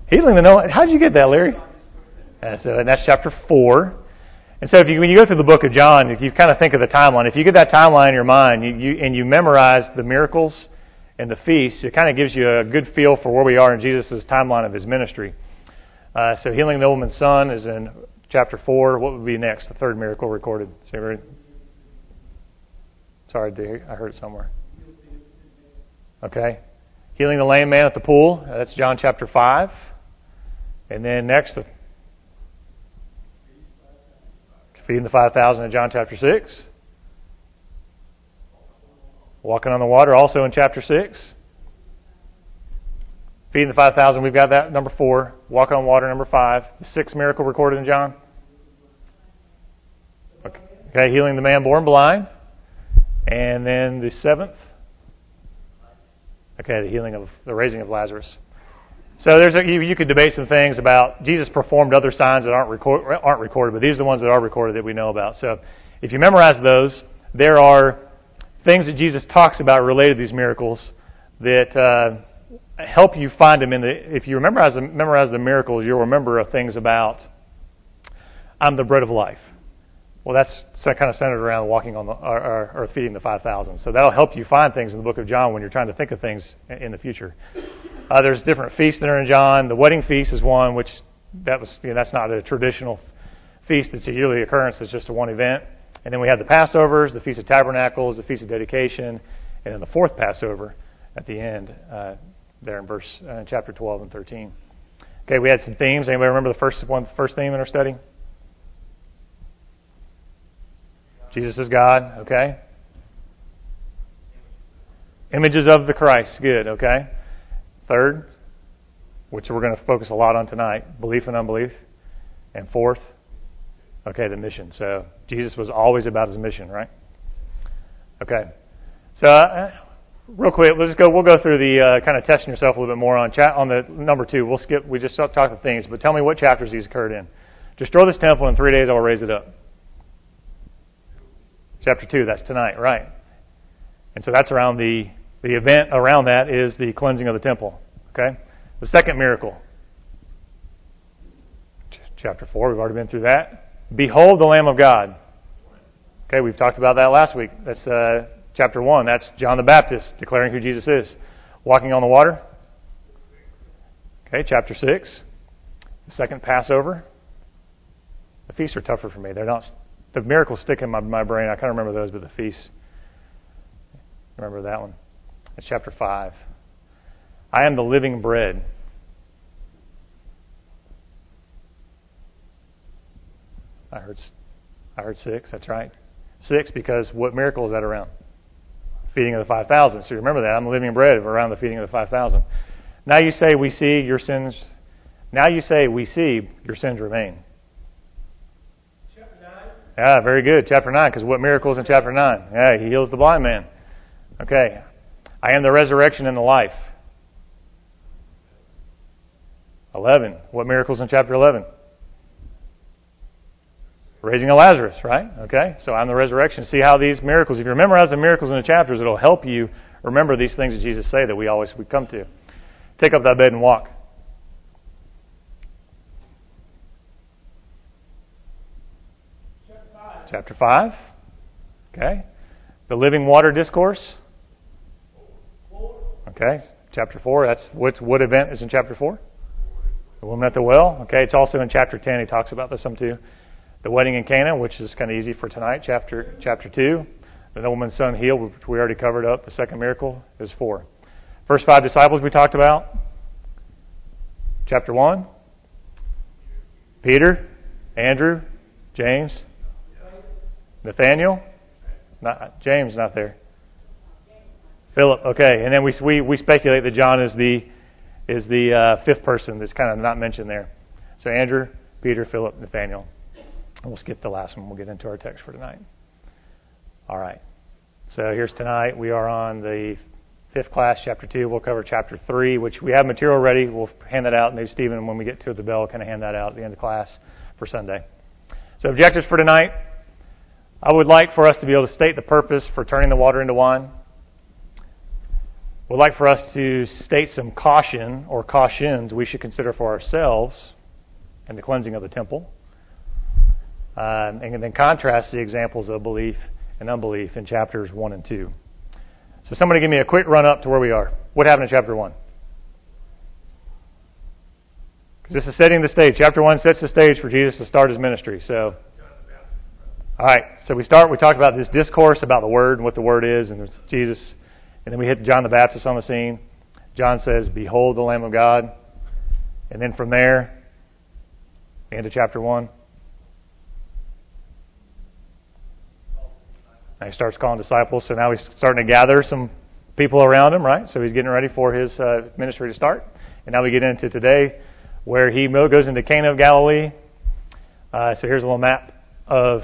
Healing the no. How did you get that, Larry? And that's chapter 4. And so when you go through the book of John, if you kind of think of the timeline, if you get that timeline in your mind you memorize the miracles and the feasts, it kind of gives you a good feel for where we are in Jesus' timeline of his ministry. So healing the old man's son is in chapter 4. What would be next? The third miracle recorded. Sorry, I heard it somewhere. Okay. Healing the lame man at the pool. That's John chapter 5. And then next, feeding the 5,000 in John chapter 6. Walking on the water also in chapter 6. Feeding the 5,000, we've got that, number 4. Walk on water, number 5. The 6th miracle recorded in John. Okay, healing the man born blind. And then the 7th. Okay, the raising of Lazarus. So you could debate some things about Jesus performed other signs that aren't recorded, but these are the ones that are recorded that we know about. So if you memorize those, there are things that Jesus talks about related to these miracles that help you find them if you memorize the miracles, you'll remember things about I'm the bread of life. Well, that's kind of centered around walking on or feeding the 5,000. So that'll help you find things in the book of John when you're trying to think of things in the future. There's different feasts that are in John. The wedding feast is one, which that's not a traditional feast. It's a yearly occurrence. It's just a one event. And then we have the Passovers, the Feast of Tabernacles, the Feast of Dedication, and then the fourth Passover at the end there in chapter 12 and 13. Okay, we had some themes. Anybody remember the first theme in our study? Jesus is God. Okay. Images of the Christ. Good. Okay. Third, which we're going to focus a lot on tonight, belief and unbelief. And fourth, okay, the mission. So Jesus was always about his mission, right? Okay. So real quick, we'll go through the kind of testing yourself a little bit more on the number 2. We'll skip. We just talked the things, but tell me what chapters these occurred in. Destroy this temple in 3 days. I will raise it up. Chapter 2. That's tonight, right? And so that's around the event around that is the cleansing of the temple. Okay? The second miracle. Chapter 4, we've already been through that. Behold the Lamb of God. Okay, we've talked about that last week. That's chapter 1. That's John the Baptist declaring who Jesus is. Walking on the water. Okay, chapter 6. The second Passover. The feasts are tougher for me. They're not. The miracles stick in my brain. I kind of remember those, but the feasts. Remember that one. That's chapter 5. I am the living bread. I heard 6. That's right. 6 because what miracle is that around? Feeding of the 5,000. So you remember that. I'm the living bread around the feeding of the 5,000. Now you say we see your sins. Now you say we see your sins remain. Chapter 9. Yeah, very good. Chapter 9, because what miracle is in chapter 9? Yeah, he heals the blind man. Okay. I am the resurrection and the life. 11. What miracles in chapter 11? Raising of Lazarus, right? Okay. So I'm the resurrection. See how these miracles, if you memorize the miracles in the chapters, it'll help you remember these things that Jesus say that we come to. Take up thy bed and walk. Chapter 5. Okay. The living water discourse. Okay. Chapter 4. That's what event is in chapter 4? The woman at the well. Okay. It's also in chapter 10. He talks about this some too. The wedding in Cana, which is kind of easy for tonight. Chapter 2. The nobleman's son healed, which we already covered up. The second miracle is 4. First 5 disciples we talked about. Chapter 1. Peter, Andrew, James, Nathaniel. James not there. Philip. Okay, and then we speculate that John is the fifth person that's kind of not mentioned there. So Andrew, Peter, Philip, Nathaniel. And we'll skip the last one. We'll get into our text for tonight. All right. So here's tonight. We are on the 5th class, chapter 2. We'll cover chapter 3, which we have material ready. We'll hand that out. Maybe Stephen, when we get to the bell, kind of hand that out at the end of class for Sunday. So objectives for tonight. I would like for us to be able to state the purpose for turning the water into wine. would like for us to state some caution or cautions we should consider for ourselves in the cleansing of the temple, and then contrast the examples of belief and unbelief in chapters 1 and 2. So somebody give me a quick run-up to where we are. What happened in chapter 1? Because this is setting the stage. Chapter 1 sets the stage for Jesus to start his ministry. So, all right. So we talked about this discourse about the Word and what the Word is, and it's Jesus. And then we hit John the Baptist on the scene. John says, "Behold the Lamb of God." And then from there, the end of chapter 1. Now he starts calling disciples. So now he's starting to gather some people around him, right? So he's getting ready for his ministry to start. And now we get into today, where he goes into Cana of Galilee. So here's a little map of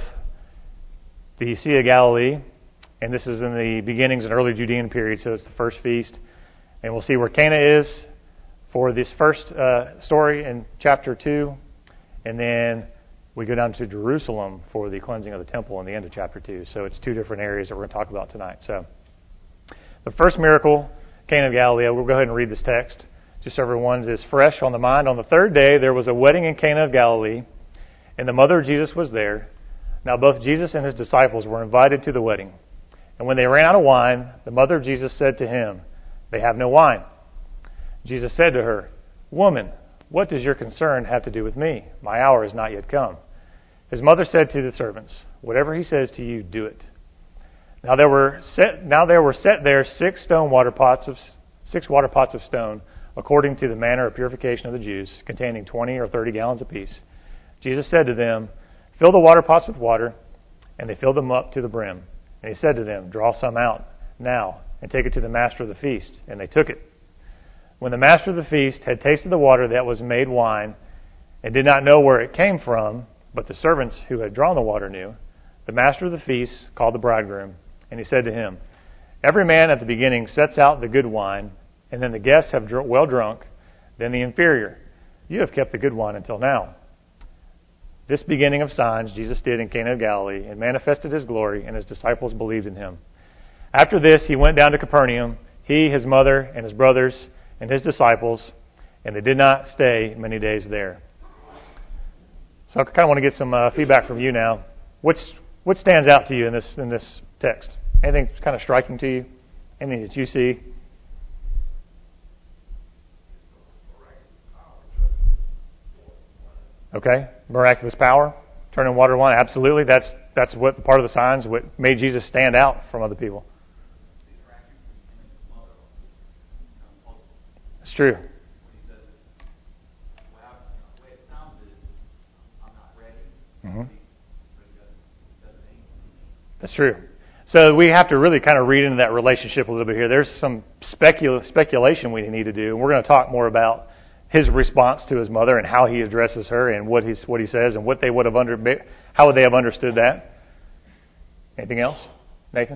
the Sea of Galilee. And this is in the beginnings and early Judean period, so it's the first feast. And we'll see where Cana is for this first story in chapter 2. And then we go down to Jerusalem for the cleansing of the temple in the end of chapter 2. So it's two different areas that we're going to talk about tonight. So the first miracle, Cana of Galilee, we'll go ahead and read this text, just so everyone's is fresh on the mind. On the third day, there was a wedding in Cana of Galilee, and the mother of Jesus was there. Now both Jesus and his disciples were invited to the wedding. And when they ran out of wine, the mother of Jesus said to him, "They have no wine." Jesus said to her, "Woman, what does your concern have to do with me? My hour is not yet come." His mother said to the servants, "Whatever he says to you, do it." Now there were set there six water pots of stone, according to the manner of purification of the Jews, containing 20 or 30 gallons apiece. Jesus said to them, "Fill the water pots with water," and they filled them up to the brim. And he said to them, "Draw some out now, and take it to the master of the feast." And they took it. When the master of the feast had tasted the water that was made wine, and did not know where it came from, but the servants who had drawn the water knew, the master of the feast called the bridegroom, and he said to him, "Every man at the beginning sets out the good wine, and then the guests have well drunk, then the inferior. You have kept the good wine until now." This beginning of signs Jesus did in Cana of Galilee, and manifested his glory, and his disciples believed in him. After this, he went down to Capernaum, he, his mother, and his brothers, and his disciples, and they did not stay many days there. So I kind of want to get some feedback from you now. What stands out to you in this text? Anything kind of striking to you? Anything that you see? Okay, miraculous power, turning water to wine. Absolutely, that's what part of the signs, what made Jesus stand out from other people. It's true. Mm-hmm. That's true. So we have to really kind of read into that relationship a little bit here. There's some speculation we need to do, and we're going to talk more about his response to his mother and how he addresses her and what he says and what they would have how would they have understood that. Anything else, Nathan?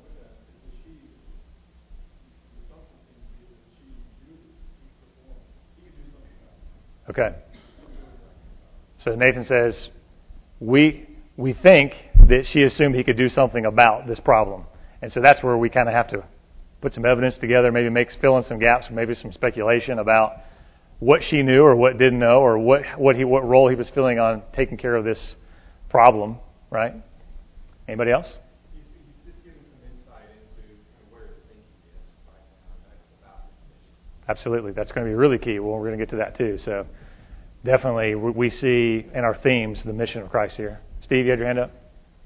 Okay. So Nathan says, we think that she assumed he could do something about this problem. And so that's where we kind of have to put some evidence together, maybe fill in some gaps, maybe some speculation about what she knew or what didn't know, or what role he was filling on taking care of this problem, right? Anybody else? He's just giving some insight into where his thinking is right now. That's about his mission. Absolutely. That's going to be really key. Well, we're going to get to that too. So definitely we see in our themes the mission of Christ here. Steve, you had your hand up?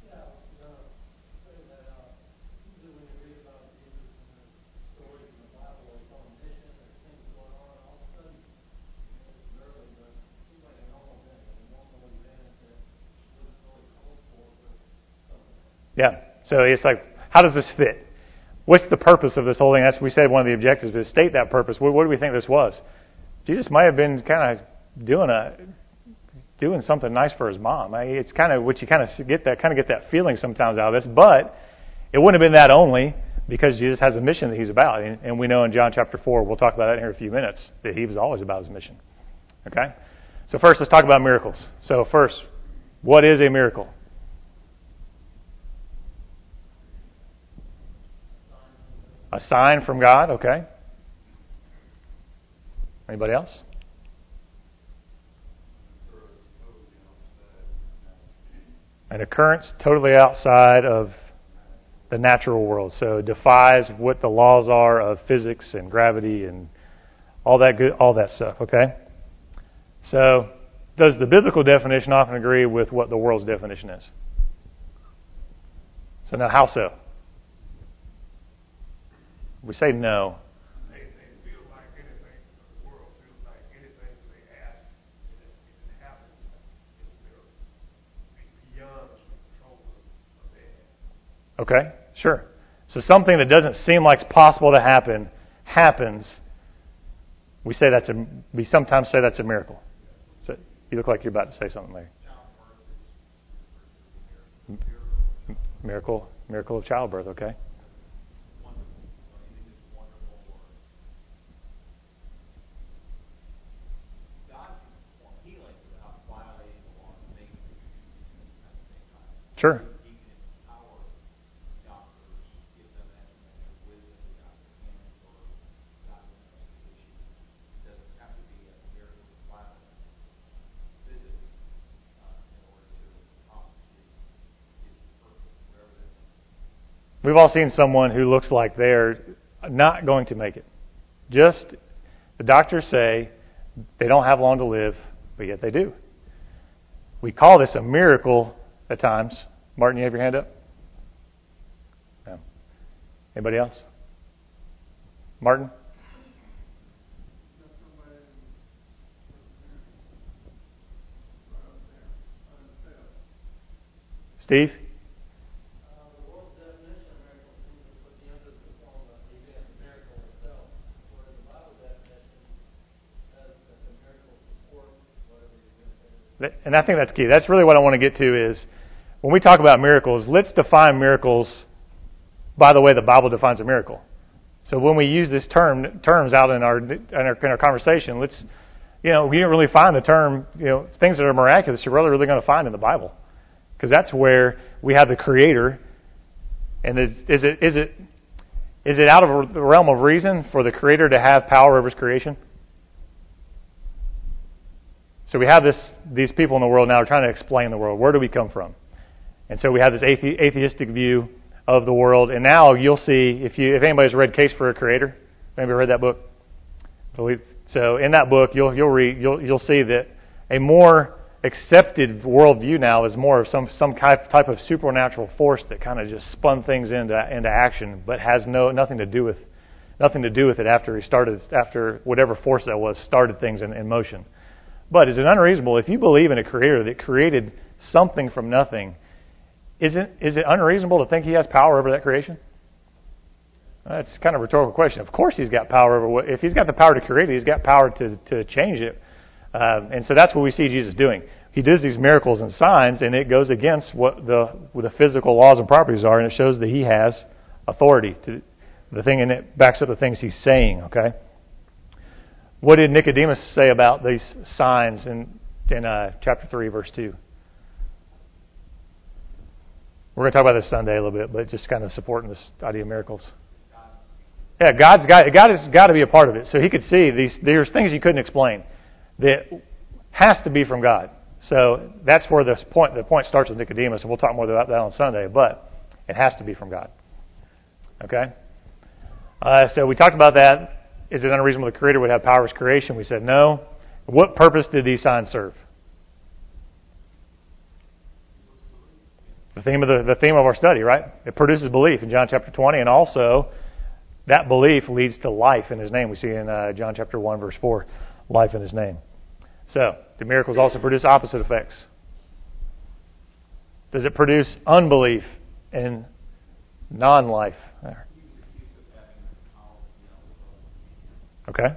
Yeah. So it's like, how does this fit? What's the purpose of this whole thing? That's we said one of the objectives is state that purpose. What do we think this was? Jesus might have been kind of doing something nice for his mom. It's kind of what you kind of get that feeling sometimes out of this, but it wouldn't have been that only, because Jesus has a mission that he's about, and we know in John chapter 4, we'll talk about that in here in a few minutes, that he was always about his mission. Okay? So first, let's talk about miracles. So first, what is a miracle? A sign from God, okay. Anybody else? An occurrence totally outside of the natural world. So it defies what the laws are of physics and gravity and all that stuff, okay? So does the biblical definition often agree with what the world's definition is? So now, how so? We say no. They feel like anything, the world feels like anything they ask, it happens. It's beyond the control of their Okay, sure. So something that doesn't seem like it's possible to happen, happens. We sometimes say that's a miracle. So you look like you're about to say something, Larry. Miracle of childbirth, okay. Sure. We've all seen someone who looks like they're not going to make it. Just the doctors say they don't have long to live, but yet they do. We call this a miracle at times. Martin, you have your hand up? No. Anybody else? Martin? Steve? The world's definition of miracle seems to put the emphasis on the event, miracle itself, whereas the Bible definition says that the miracle supports whatever you're going to say. And I think that's key. That's really what I want to get to is, when we talk about miracles, let's define miracles by the way the Bible defines a miracle. So when we use this terms out in our conversation, we don't really find the term, things that are miraculous you're really going to find in the Bible. Because that's where we have the Creator. And is it out of the realm of reason for the Creator to have power over His creation? So we have these people in the world now trying to explain the world. Where do we come from? And so we have this atheistic view of the world. And now you'll see, if anybody's read Case for a Creator, anybody read that book? So in that book, you'll see that a more accepted worldview now is more of some type of supernatural force that kind of just spun things into action, but has nothing to do with it after whatever force that was started things in motion. But is it unreasonable if you believe in a Creator that created something from nothing? Is it unreasonable to think He has power over that creation? That's kind of a rhetorical question. Of course He's got power over if He's got the power to create it, He's got power to change it. And so that's what we see Jesus doing. He does these miracles and signs, and it goes against what the physical laws and properties are, and it shows that He has authority to the thing, and it backs up the things He's saying. Okay. What did Nicodemus say about these signs in chapter 3, verse 2? We're going to talk about this Sunday a little bit, but just kind of supporting this idea of miracles. Yeah, God has got to be a part of it. So he could see there's things you couldn't explain that has to be from God. So that's where the point starts with Nicodemus, and we'll talk more about that on Sunday, but it has to be from God. Okay? So we talked about that. Is it unreasonable the Creator would have power as creation? We said no. What purpose did these signs serve? The theme of our study, right? It produces belief in John chapter 20, and also that belief leads to life in His name. We see in John chapter 1, verse 4, life in His name. So, do miracles also produce opposite effects? Does it produce unbelief and non-life? Okay.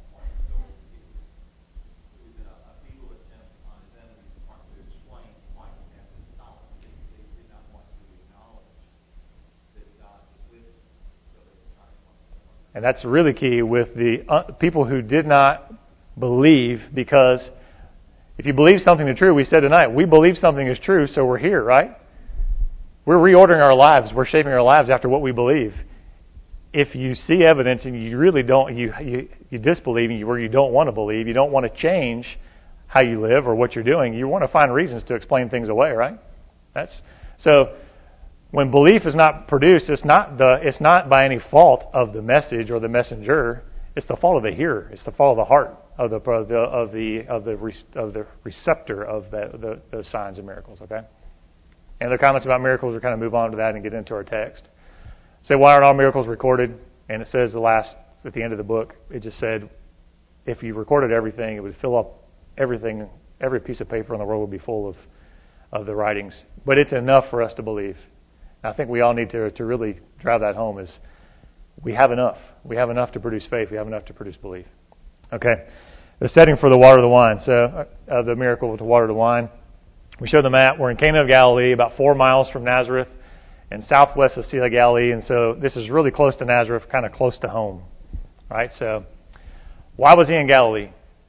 And that's really key with the people who did not believe, because if you believe something is true, we said tonight, we believe something is true, so we're here, right? We're reordering our lives. We're shaping our lives after what we believe. if you see evidence and you really don't, you disbelieve, or you don't want to believe, you don't want to change how you live or what you're doing, you want to find reasons to explain things away, right? So when belief is not produced, it's not by any fault of the message or the messenger. It's the fault of the hearer. It's the fault of the heart of the receptor of those signs and miracles. Okay. And the comments about miracles, we'll kind of move on to that and get into our text. So why aren't all miracles recorded? And it says at the end of the book, it just said, if you recorded everything, it would fill up everything. Every piece of paper in the world would be full of the writings. But it's enough for us to believe. I think we all need to really drive that home is we have enough. We have enough to produce faith. We have enough to produce belief. Okay. The setting for the water to the wine. So the miracle with the water to wine. We show the map. We're in Cana of Galilee, about 4 miles from Nazareth, and southwest of Sea of Galilee. And so this is really close to Nazareth, kind of close to home. All right. So why was he in Galilee?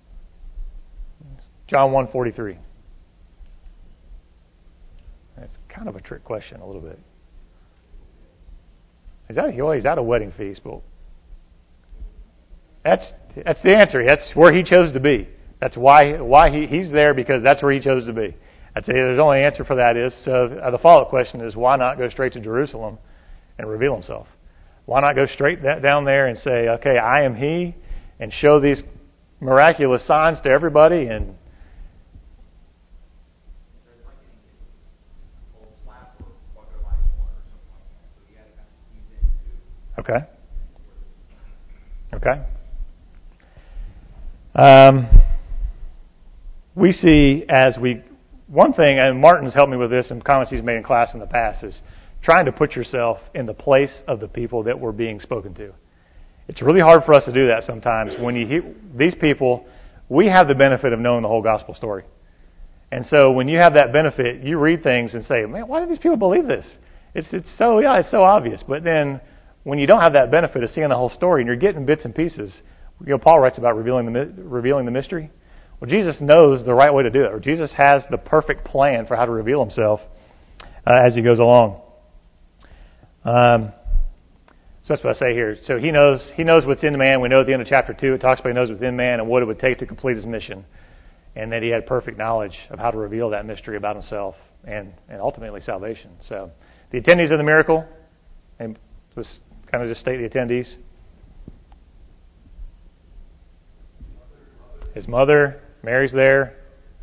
John 1:43. That's kind of a trick question a little bit. He's at a wedding feast, but that's the answer. That's where he chose to be. That's why he's there, because that's where he chose to be. I'd say there's only answer for that is, so the follow-up question is, why not go straight to Jerusalem and reveal himself? Why not go straight down there and say, okay, I am he, and show these miraculous signs to everybody? And Okay. We see one thing, and Martin's helped me with this in comments he's made in class in the past, is trying to put yourself in the place of the people that were being spoken to. It's really hard for us to do that sometimes. When you hear these people, we have the benefit of knowing the whole gospel story. And so when you have that benefit, you read things and say, man, why do these people believe this? It's so obvious. But then when you don't have that benefit of seeing the whole story and you're getting bits and pieces, Paul writes about revealing the mystery. Well, Jesus knows the right way to do it, or Jesus has the perfect plan for how to reveal himself as he goes along. So that's what I say here. So he knows what's in man. We know at the end of chapter 2, it talks about he knows what's in man and what it would take to complete his mission, and that he had perfect knowledge of how to reveal that mystery about himself and ultimately salvation. So the attendees of the miracle, and let's kind of just state the attendees. His mother, Mary's there.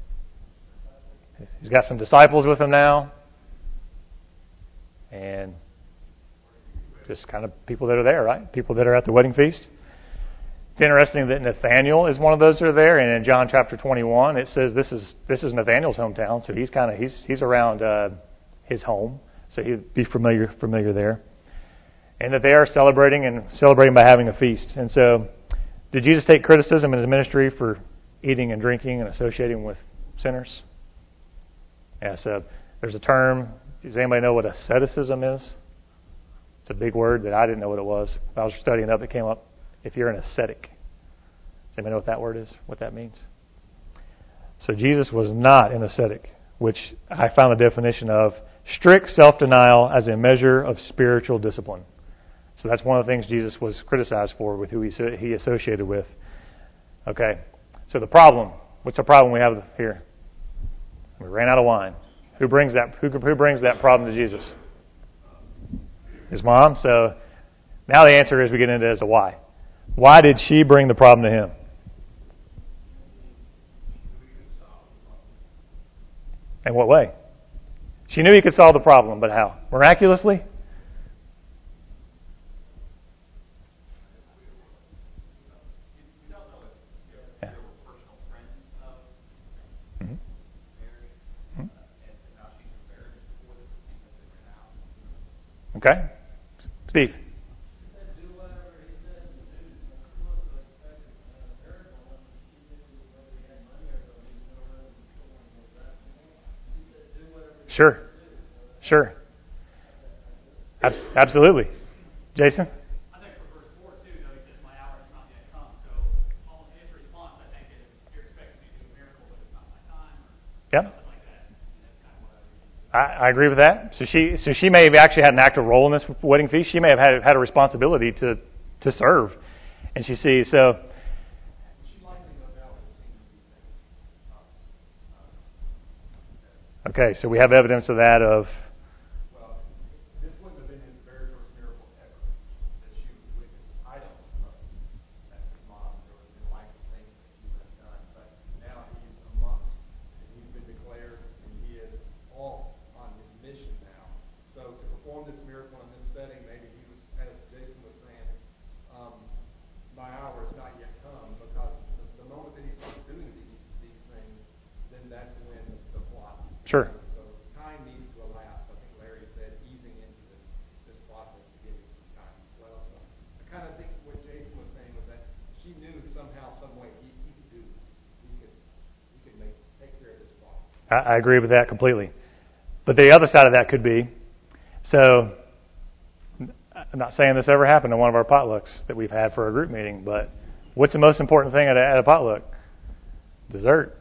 He's got some disciples with him now. And just kind of people that are there, right? People that are at the wedding feast. It's interesting that Nathanael is one of those that are there. And in John chapter 21, it says this is Nathanael's hometown. So he's around his home. So he'd be familiar there. And that they are celebrating by having a feast. And so, did Jesus take criticism in his ministry for eating and drinking and associating with sinners? Yeah, so there's a term. Does anybody know what asceticism is? It's a big word that I didn't know what it was. I was studying up, it came up. If you're an ascetic. Does anybody know what that word is? What that means? So Jesus was not an ascetic, which I found the definition of strict self-denial as a measure of spiritual discipline. So that's one of the things Jesus was criticized for with who he associated with. Okay, so the problem. What's the problem we have here? We ran out of wine. Who brings that problem to Jesus? His mom. So now the answer is we get into as a why. Why did she bring the problem to him? In what way? She knew he could solve the problem, but how? Miraculously? Okay. Steve. Sure. Absolutely. Jason? I think for verse 4 too, though, he says, my hour has not yet come. So his response, I think, is you're expecting me to do a miracle, but it's not my time, or something like that. And that's kind of what I read. I agree with that. So she may have actually had an active role in this wedding feast. She may have had a responsibility to serve, and she sees so. Okay, so we have evidence of that. Well, this wouldn't have been his very first miracle ever that she was witness. I don't suppose that's his mom. There would have been likely things that he would have done. But now he's amongst, and he's been declared, and he is all on his mission now. So to perform this miracle in this setting, maybe he was, as Jason was saying, my hour has not yet come, because the moment that he starts doing these things, then that's when the plot. Sure. So time needs to elapse. I think Larry said easing into this process to give him some time as well. So I kind of think what Jason was saying was that she knew somehow, some way he could do this. He could take care of this problem. I agree with that completely. But the other side of that could be, so I'm not saying this ever happened in one of our potlucks that we've had for a group meeting, but what's the most important thing at a potluck? Dessert.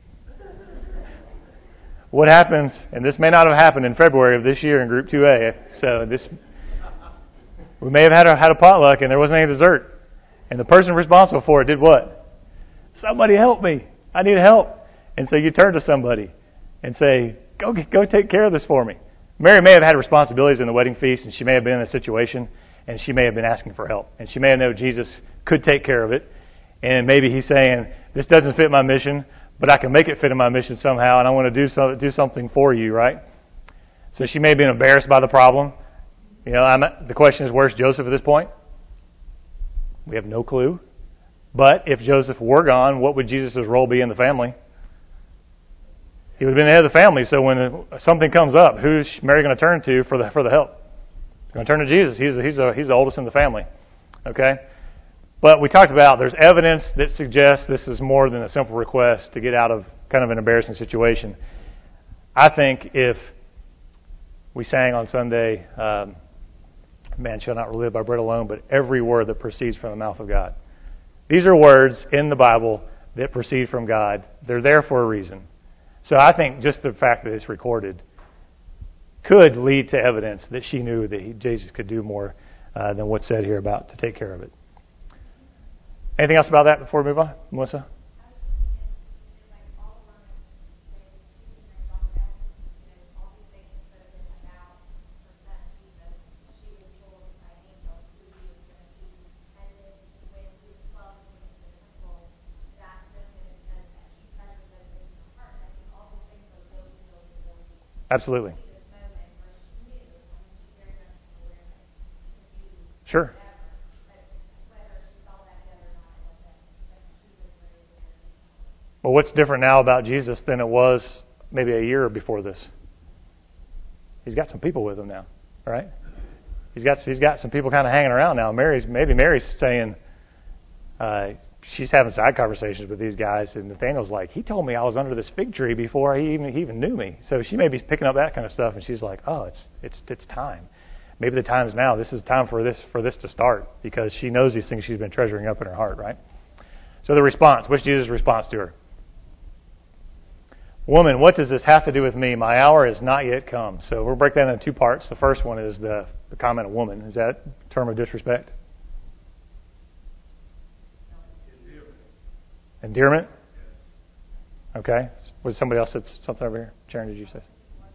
What happens, and this may not have happened in February of this year in Group 2A, so we may have had a potluck and there wasn't any dessert. And the person responsible for it did what? Somebody help me. I need help. And so you turn to somebody and say, go take care of this for me. Mary may have had responsibilities in the wedding feast, and she may have been in a situation, and she may have been asking for help. And she may have known Jesus could take care of it. And maybe he's saying, this doesn't fit my mission, but I can make it fit in my mission somehow, and I want to do something for you, right? So she may have been embarrassed by the problem. The question is, where's Joseph at this point? We have no clue. But if Joseph were gone, what would Jesus' role be in the family? He would have been the head of the family. So when something comes up, who's Mary going to turn to for the help? She's going to turn to Jesus. He's the oldest in the family. Okay? But we talked about there's evidence that suggests this is more than a simple request to get out of kind of an embarrassing situation. I think if we sang on Sunday, man shall not live by bread alone, but every word that proceeds from the mouth of God. These are words in the Bible that proceed from God. They're there for a reason. So I think just the fact that it's recorded could lead to evidence that she knew that Jesus could do more than what's said here about to take care of it. Anything else about that before we move on? Melissa? Absolutely. Sure. Well, what's different now about Jesus than it was maybe a year before this? He's got some people with him now, right? He's got some people kind of hanging around now. Mary's saying she's having side conversations with these guys, and Nathaniel's like, he told me I was under this fig tree before he even knew me. So she may be picking up that kind of stuff, and she's like, oh, it's time. Maybe the time is now. This is time for this to start, because she knows these things she's been treasuring up in her heart, right? So the response, what's Jesus' response to her? Woman, what does this have to do with me? My hour has not yet come. So we'll break that into two parts. The first one is the comment of woman. Is that a term of disrespect? Endearment? Okay. Was somebody else said something over here? Sharon, did you say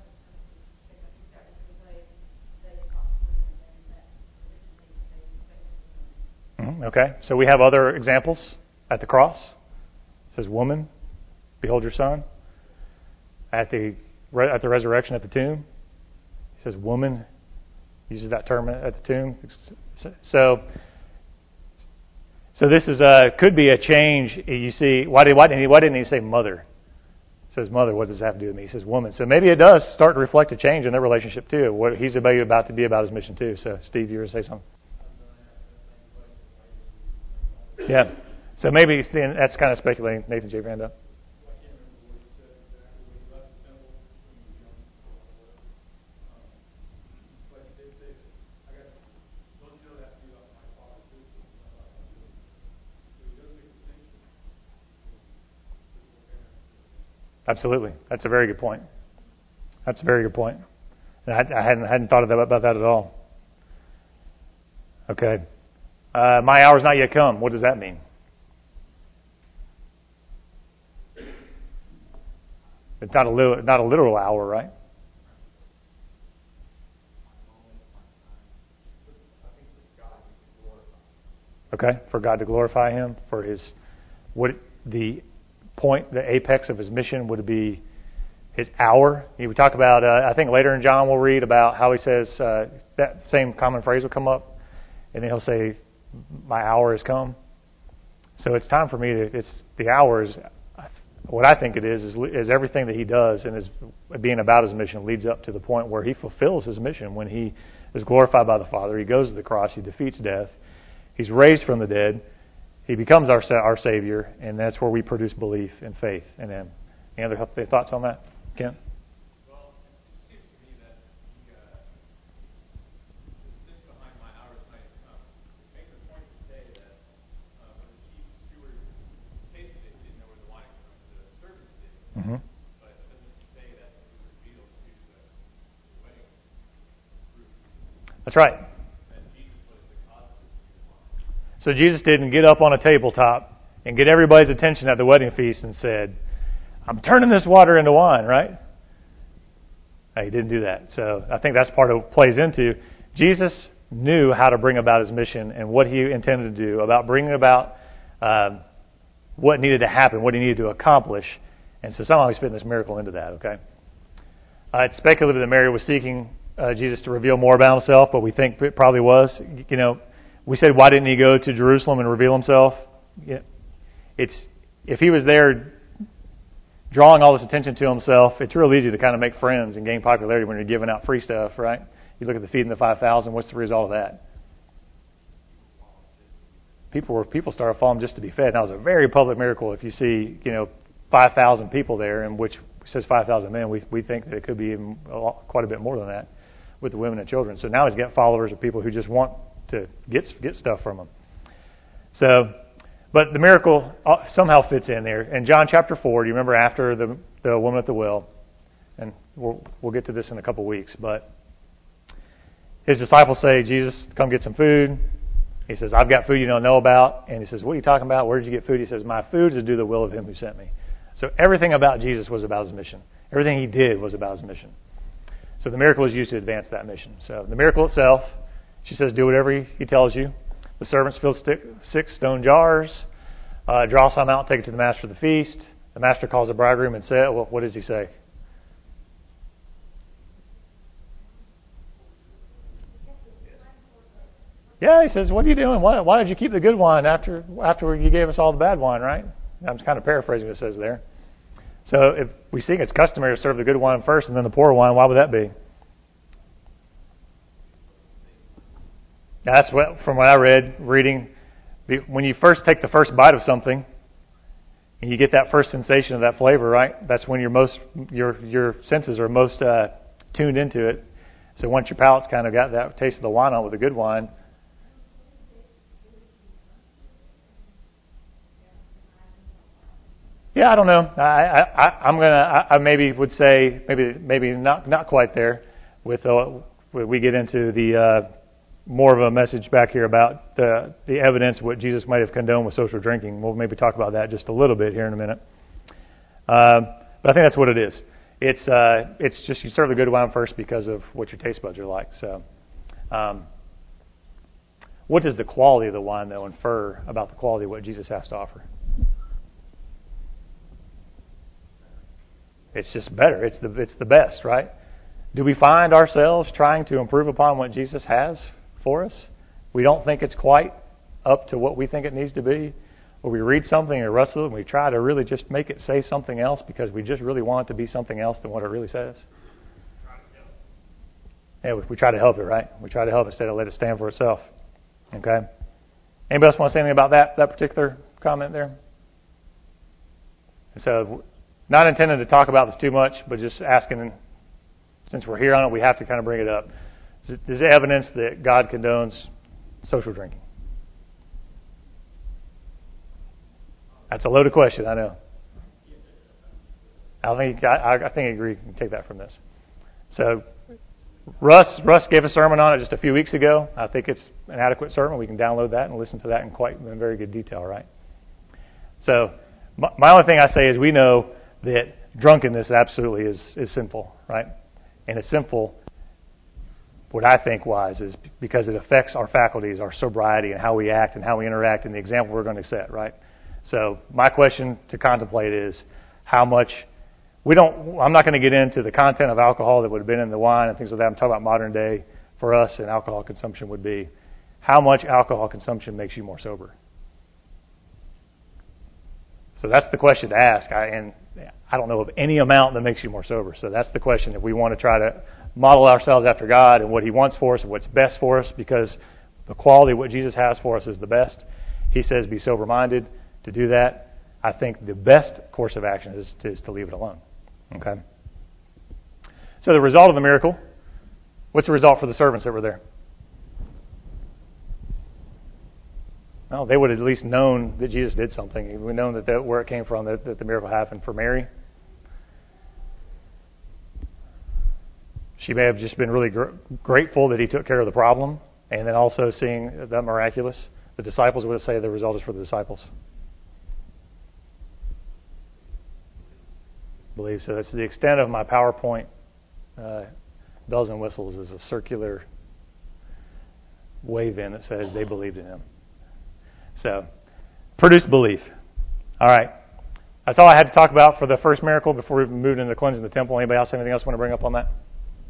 something? Okay. So we have other examples at the cross. It says, woman, behold your son. At the resurrection at the tomb, he says, woman, uses that term at the tomb. So this is could be a change. You see, why didn't he say mother? He says mother. What does that have to do with me? He says woman. So maybe it does start to reflect a change in their relationship too. What he's about to be about his mission too. So Steve, you were to say something? Yeah. So maybe that's kind of speculating. Nathan, J. hand up. Absolutely. That's a very good point. That's a very good point. And I hadn't thought about that at all. Okay. My hour's not yet come. What does that mean? It's not a literal hour, right? Okay, for God to glorify Him, for the point, the apex of His mission would be His hour. We talk about, I think later in John we'll read about how He says that same common phrase will come up, and then He'll say, "My hour has come." So it's time for me to. It's the hour is what I think it is everything that He does and is being about His mission leads up to the point where He fulfills His mission when He is glorified by the Father. He goes to the cross. He defeats death. He's raised from the dead. He becomes our Savior, and that's where we produce belief and faith in Him. Any other thoughts on that, Ken? Well, it seems to me that the sense behind my hours might have come makes a point to say that when the chief steward tasted it, he didn't know where the wine was coming. The servants did. Mm-hmm. But it doesn't say that it was revealed to the wedding group That's right. that Jesus was the cause of this wine. So Jesus didn't get up on a tabletop and get everybody's attention at the wedding feast and said, "I'm turning this water into wine," right? He didn't do that. So I think that's part of what plays into. Jesus knew how to bring about His mission and what He intended to do, about bringing about what needed to happen, what He needed to accomplish. And so somehow He's fitting this miracle into that, okay? It's speculative that Mary was seeking Jesus to reveal more about Himself, but we think it probably was. You know, we said, why didn't He go to Jerusalem and reveal Himself? If He was there drawing all this attention to Himself, it's real easy to kind of make friends and gain popularity when you're giving out free stuff, right? You look at the feeding the 5,000, what's the result of that? People started following just to be fed. Now, it was a very public miracle if you see, 5,000 people there, in which it says 5,000 men. We think that it could be even quite a bit more than that with the women and children. So now He's got followers of people who just want to get stuff from Him. So, but the miracle somehow fits in there. In John chapter 4, do you remember after the woman at the well? And we'll get to this in a couple weeks. But His disciples say, "Jesus, come get some food." He says, "I've got food you don't know about." And He says, "What are you talking about? Where did you get food?" He says, "My food is to do the will of Him who sent me." So everything about Jesus was about His mission. Everything He did was about His mission. So the miracle was used to advance that mission. So the miracle itself, she says, do whatever He tells you. The servants filled 6 stone jars, draw some out, take it to the master of the feast. The master calls the bridegroom and says, well, what does he say? Yeah, he says, "What are you doing? Why did you keep the good wine after you gave us all the bad wine?" Right? I'm kind of paraphrasing what it says there. So if we think it's customary to serve the good wine first and then the poor wine, why would that be? That's what, from what I reading, when you first take the first bite of something and you get that first sensation of that flavor, right? That's when your senses are most tuned into it. So once your palate's kind of got that taste of the wine on with a good wine. Yeah, I don't know. I maybe would say maybe not quite there. We get into the more of a message back here about the evidence of what Jesus might have condoned with social drinking. We'll maybe talk about that just a little bit here in a minute. But I think that's what it is. It's just you serve the good wine first because of what your taste buds are like. So, what does the quality of the wine though infer about the quality of what Jesus has to offer? It's just better. It's the best, right? Do we find ourselves trying to improve upon what Jesus has for us? We don't think it's quite up to what we think it needs to be. Or we read something and wrestle and we try to really just make it say something else because we just really want it to be something else than what it really says. Yeah, we try to help it, right? We try to help instead of let it stand for itself. Okay? Anybody else want to say anything about that particular comment there? And so, not intending to talk about this too much, but just asking, since we're here on it, we have to kind of bring it up. Is there evidence that God condones social drinking? That's a loaded question, I know. I think I agree. You can take that from this. So Russ gave a sermon on it just a few weeks ago. I think it's an adequate sermon. We can download that and listen to that in very good detail, right? So my only thing I say is we know that drunkenness absolutely is sinful, right? And it's sinful, what I think wise, is because it affects our faculties, our sobriety, and how we act and how we interact, and the example we're going to set, right? So my question to contemplate is how much I'm not going to get into the content of alcohol that would have been in the wine and things like that. I'm talking about modern day for us, and alcohol consumption would be how much alcohol consumption makes you more sober. So that's the question to ask. I don't know of any amount that makes you more sober. So that's the question. If we want to try to model ourselves after God and what He wants for us and what's best for us, because the quality of what Jesus has for us is the best. He says be sober-minded. To do that, I think the best course of action is to leave it alone. Okay? So the result of the miracle, what's the result for the servants that were there? Well, they would have at least known that Jesus did something. We would have known that where it came from, that the miracle happened. For Mary, she may have just been really grateful that He took care of the problem, and then also seeing that miraculous. The disciples would have said the result is for the disciples. I believe so. That's the extent of my PowerPoint bells and whistles is a circular wave in that says they believed in Him. So, produce belief. All right. That's all I had to talk about for the first miracle before we moved into cleansing the temple. Anybody else have anything else want to bring up on that?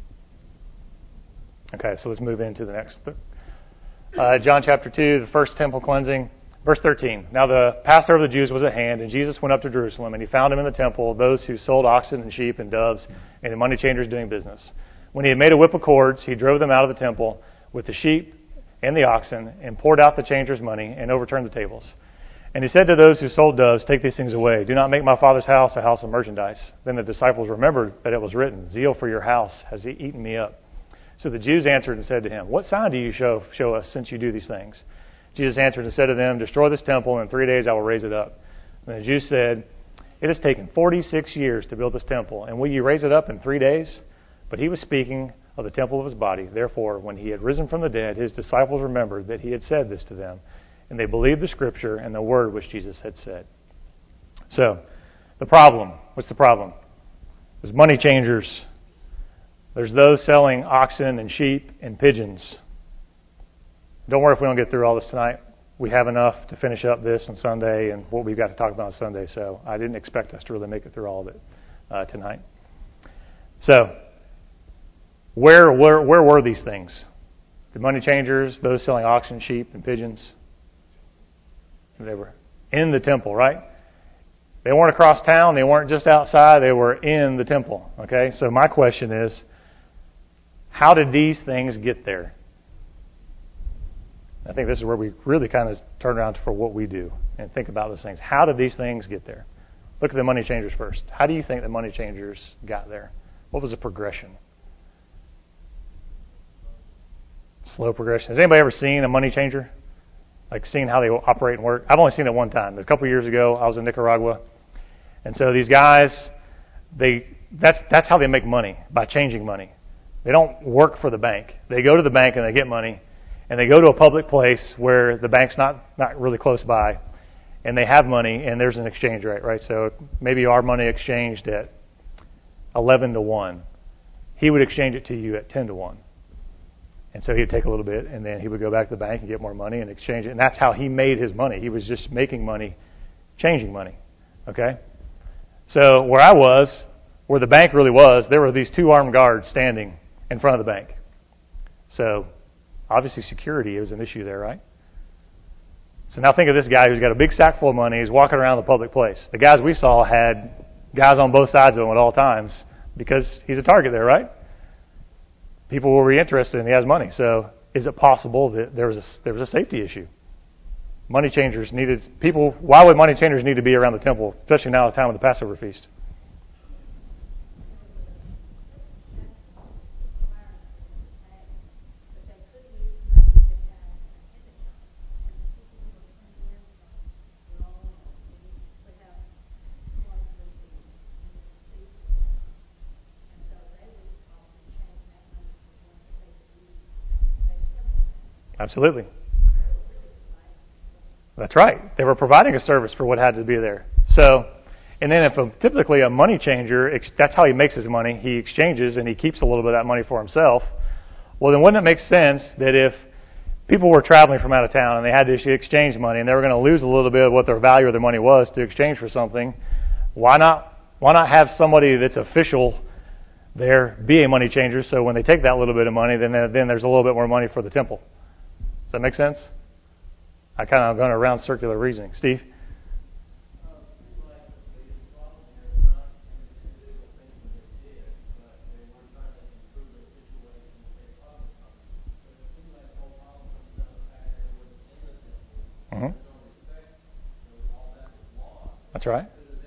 Okay, so let's move into the next. John chapter 2, the first temple cleansing. Verse 13. Now the Passover of the Jews was at hand, and Jesus went up to Jerusalem, and He found in the temple those who sold oxen and sheep and doves, and the money changers doing business. When He had made a whip of cords, He drove them out of the temple with the sheep and the oxen, and poured out the changers' money, and overturned the tables. And He said to those who sold doves, take these things away. Do not make my Father's house a house of merchandise. Then the disciples remembered that it was written, zeal for your house has eaten me up. So the Jews answered and said to Him, what sign do you show us since you do these things? Jesus answered and said to them, destroy this temple, and in 3 days I will raise it up. And the Jews said, it has taken 46 years to build this temple, and will you raise it up in 3 days? But He was speaking of the temple of His body. Therefore, when He had risen from the dead, His disciples remembered that He had said this to them, and they believed the Scripture and the word which Jesus had said. So, the problem. What's the problem? There's money changers. There's those selling oxen and sheep and pigeons. Don't worry if we don't get through all this tonight. We have enough to finish up this on Sunday and what we've got to talk about on Sunday, so I didn't expect us to really make it through all of it tonight. So, where were these things? The money changers, those selling oxen, sheep, and pigeons. They were in the temple, right? They weren't across town. They weren't just outside. They were in the temple. Okay? So my question is, how did these things get there? I think this is where we really kind of turn around for what we do and think about those things. How did these things get there? Look at the money changers first. How do you think the money changers got there? What was the progression? Slow progression. Has anybody ever seen a money changer? Like seen how they operate and work? I've only seen it one time. A couple of years ago, I was in Nicaragua. And so these guys, that's how they make money, by changing money. They don't work for the bank. They go to the bank and they get money. And they go to a public place where the bank's not really close by, and they have money, and there's an exchange rate, right? So maybe our money exchanged at 11 to 1. He would exchange it to you at 10 to 1. And so he'd take a little bit, and then he would go back to the bank and get more money and exchange it. And that's how he made his money. He was just making money, changing money, okay? So where I was, where the bank really was, there were these 2 armed guards standing in front of the bank. So obviously security is an issue there, right? So now think of this guy who's got a big sack full of money. He's walking around the public place. The guys we saw had guys on both sides of him at all times because he's a target there, right? People will be interested and he has money. So is it possible that there was a safety issue? Money changers needed people. Why would money changers need to be around the temple, especially now at the time of the Passover feast? Absolutely. That's right. They were providing a service for what had to be there. So, and then if typically a money changer, that's how he makes his money. He exchanges and he keeps a little bit of that money for himself. Well, then wouldn't it make sense that if people were traveling from out of town and they had to exchange money and they were going to lose a little bit of what their value of their money was to exchange for something, why not have somebody that's official there be a money changer, so when they take that little bit of money, then there's a little bit more money for the temple. Does that make sense? I kind of gone around circular reasoning. Steve? Mm-hmm. That's right.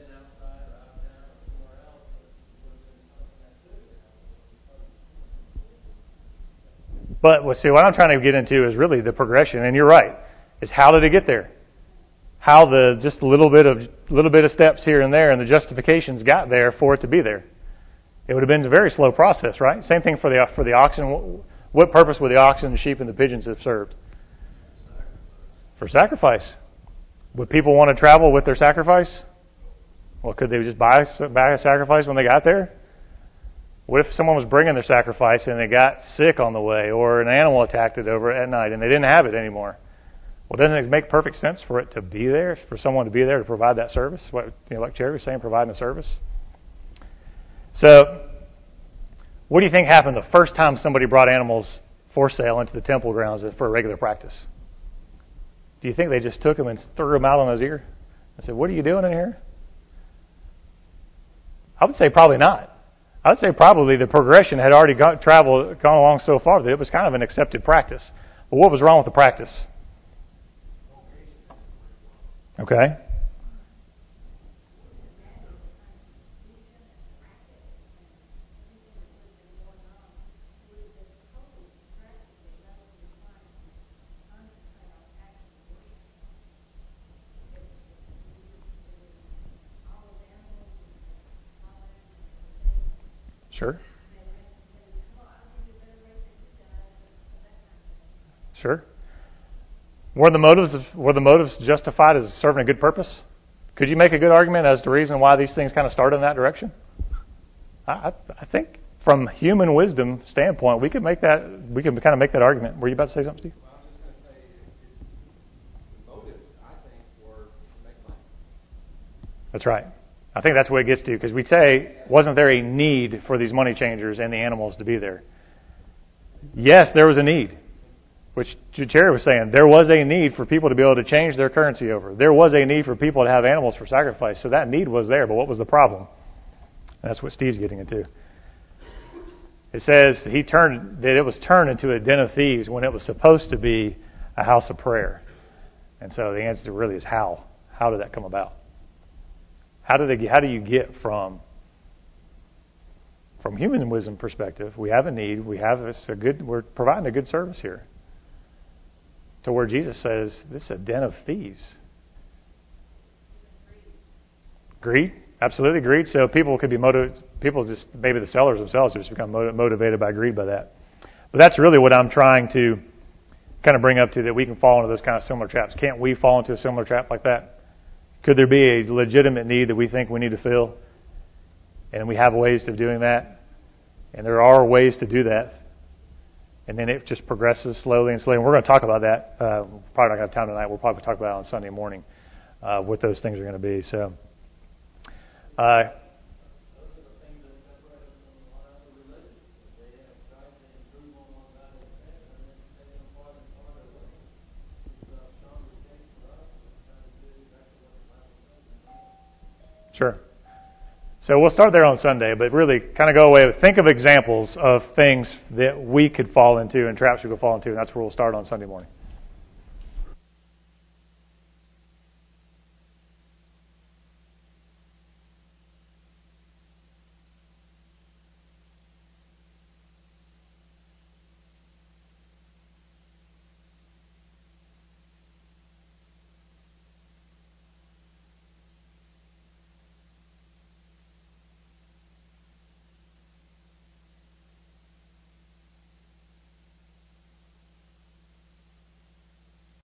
But see, what I'm trying to get into is really the progression, and you're right. Is how did it get there? How just a little bit of steps here and there, and the justifications got there for it to be there. It would have been a very slow process, right? Same thing for the oxen. What purpose would the oxen, the sheep, and the pigeons have served? For sacrifice. Would people want to travel with their sacrifice? Well, could they just buy a sacrifice when they got there? What if someone was bringing their sacrifice and they got sick on the way, or an animal attacked it over at night and they didn't have it anymore? Well, doesn't it make perfect sense for it to be there, for someone to be there to provide that service? Like Jerry was saying, providing a service. So, what do you think happened the first time somebody brought animals for sale into the temple grounds for a regular practice? Do you think they just took them and threw them out on his ear and said, "What are you doing in here?" I would say probably not. I would say probably the progression had already gone along so far that it was kind of an accepted practice. But what was wrong with the practice? Okay. Sure. Sure. Were the motives justified as serving a good purpose? Could you make a good argument as to the reason why these things kind of started in that direction? I think from human wisdom standpoint, we can kind of make that argument. Were you about to say something, Steve? Well, I was just going to say, the motives, I think, were to make money. That's right. I think that's what it gets to, because we say, wasn't there a need for these money changers and the animals to be there? Yes, there was a need, which Jerry was saying. There was a need for people to be able to change their currency over. There was a need for people to have animals for sacrifice. So that need was there, but what was the problem? And that's what Steve's getting into. It says that it was turned into a den of thieves when it was supposed to be a house of prayer. And so the answer really is how. How did that come about? How do you get from human wisdom perspective? We have a need. We're providing a good service here. To where Jesus says this is a den of thieves. Greed, absolutely greed. So people could be motivated. People just maybe the sellers themselves just become motivated by greed by that. But that's really what I'm trying to kind of bring up to, that we can fall into those kind of similar traps. Can't we fall into a similar trap like that? Could there be a legitimate need that we think we need to fill? And we have ways of doing that. And there are ways to do that. And then it just progresses slowly and slowly. And we're going to talk about that. Probably not going to have time tonight. We'll probably talk about it on Sunday morning, what those things are going to be. So, sure. So we'll start there on Sunday, but really kind of go away. Think of examples of things that we could fall into and traps we could fall into, and that's where we'll start on Sunday morning.